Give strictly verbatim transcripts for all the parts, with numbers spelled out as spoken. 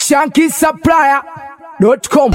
Shanky Supplier dot com.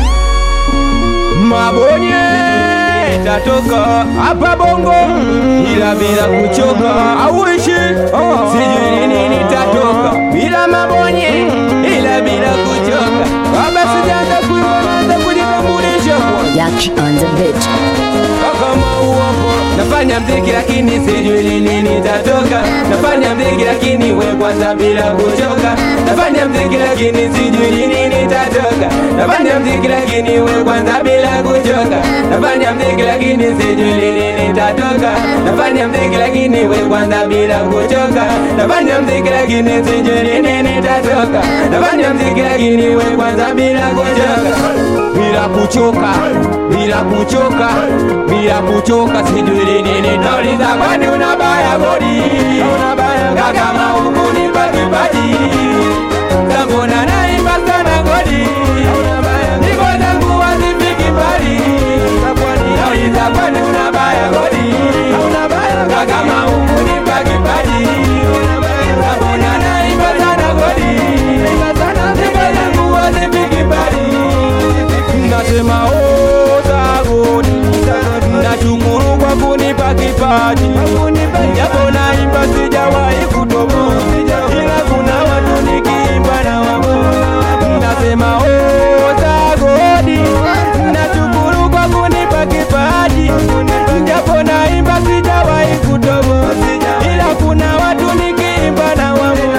Mabonye tatoka hapa bongo ila bila kuchoka auishi sijui nini tatoka bila mabonye ila bila kuchoka baba sijaanza kuiona kujitambulisha Yaki on the beat. kama uwapo nafanya mziki lakini sijui nini nitatoka nafanya mziki lakini we kwanza bila kuchoka nafanya mziki lakini sijui nini nitatoka nafanya mziki lakini we kwanza bila kuchoka nafanya mziki lakini sijui nini nitatoka nafanya mziki lakini we kwanza bila kuchoka nafanya mziki lakini sijui nini nitatoka nafanya mziki lakini we kwanza bila kuchoka bila kuchoka bila kuchoka bila kuchoka sijui nini nitauliza kwani unabaya bodi unabaya kama huku nipa kipaji tambona naimba sana godi niko zangu wazifiki mbali nauliza kwani unabaya bodi unabaya kama huku nipa kipaji tambona naimba sana godi niko zangu wazifiki mbali nasema oh sagodi nashukuru kwa kunipa kipaji japo naimba sijawahi kutoboa ila kuna watu nikiimba na wabo nasema oh sagodi nashukuru kwa kunipa kipaji japo naimba sijawahi kutoboa ila kuna watu nikiimba na wabo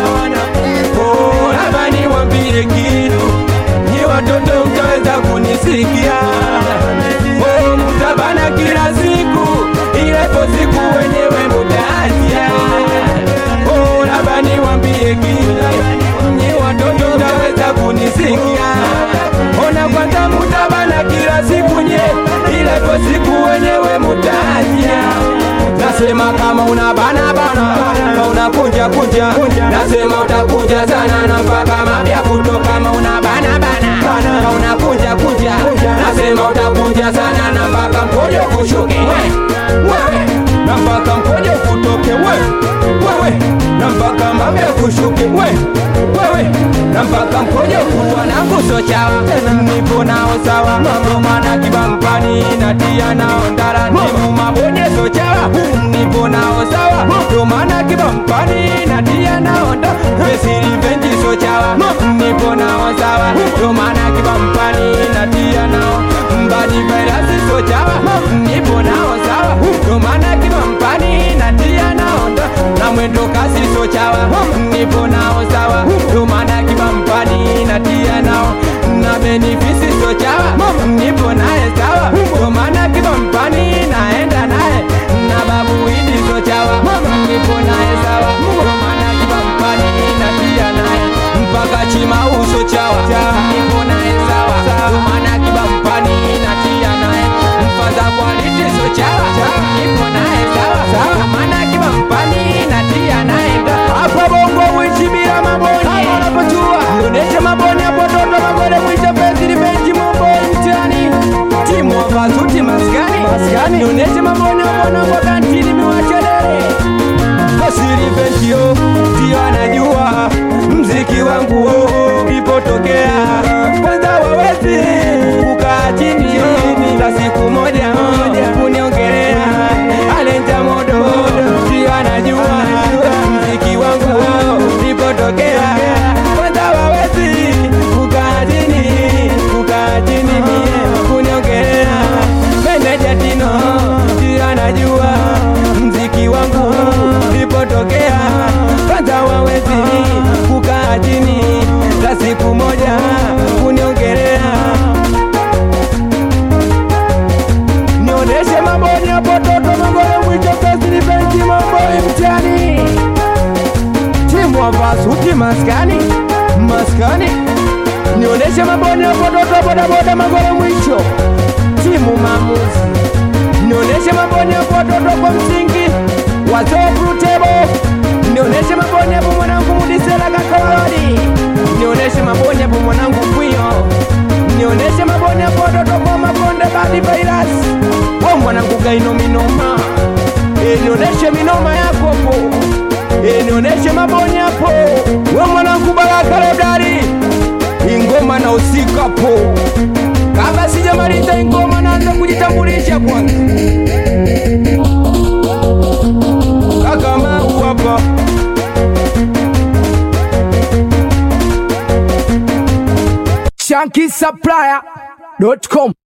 oh labda niwaambie kitu ni watoto mtaweza kunisikia oh mtabana kila siku ilepo siku wenyewe mutaachia oh labda niwaambie kitu ni watoto mtaweza kunisikia ona kwanza mtabana kila siku nye ilepo siku wenyewe mutaachia nasema kama unabana bana kama unakunja kunja nasema utakunja sana na mpaka mapya kuto kama unabana bana kama unakunja kunja nasema utakunja sana na mpaka mkojo kushuke wewe na mpaka mkojo kutoke wewe wewe na mpaka mapya kushuke wewe wewe na mpaka mkojo kuwa na nguso chawa nipo nao sawa mambo mana kibampani natia nao ndara nimu mabonyezo chawa nipo nao sawa ndo maana kibampani natia nao ndo vesiri venji so chawa nipo nao sawa ndo maana kibampani natia nao mbadi vairasi so chawa nipo nao sawa ndo maana kibampani natia nao ndo na mwendo kasi so chawa nipo nao sawa ndo maana kibampani natia nao na benefisi so chawa nipo naye sawa ndo maana kibampani naenda naye na babu idi so chawa nipo naye sawa ndo maana kibampani natia naye mpaka chima uso chawa nipo naye sawa ndo maana kibampani natia naye mfaza quality so chawa nipo naye sawa ndo maana kibampani natia naye hapa bongo mwishi bila mabonye unapojua nioneshe mabonye hapo toto magore mwisho pezi libenji mambo mtani timu wavazuti maskani maskani nioneshe mabonye hapo na kwa kantini miwachelele kasiri ventio ndio anajua mziki wangu oh, ipotokea kwanza wawezi kukaa chini la siku moja kuniongelea alenja modo ndio anajua mziki wangu oh, ipotokea kwanza wawezi kukaa chini kukaa chini mie kuniongelea meneja tino ndio anajua mziki wangu ipotokea kwanza wawezi kukaa chini la siku moja kuniongelea nioneshe maboni hapo toto magore mwicho pesi benchi mambo mtani timu wavasuti maskani maskani nioneshe maboni hapo toto bodaboda magore mwicho timu maamuzi nioneshe maboni hapo toto kwa msingi wazofrutebo nioneshe maboni hapo mwanangu mudisela kakawali nioneshe maboni hapo mwanangu kwio nioneshe maboni hapo toto kwa makonde badi virus o mwanangu gaino minoma e nioneshe minoma yako po e nioneshe maboni hapo o mwanangu baraka lebdari nahusika po. Kama sijamaliza ngoma naanza kujitambulisha kwanza. Kaka Mau hapa. Chunky Supplier dot com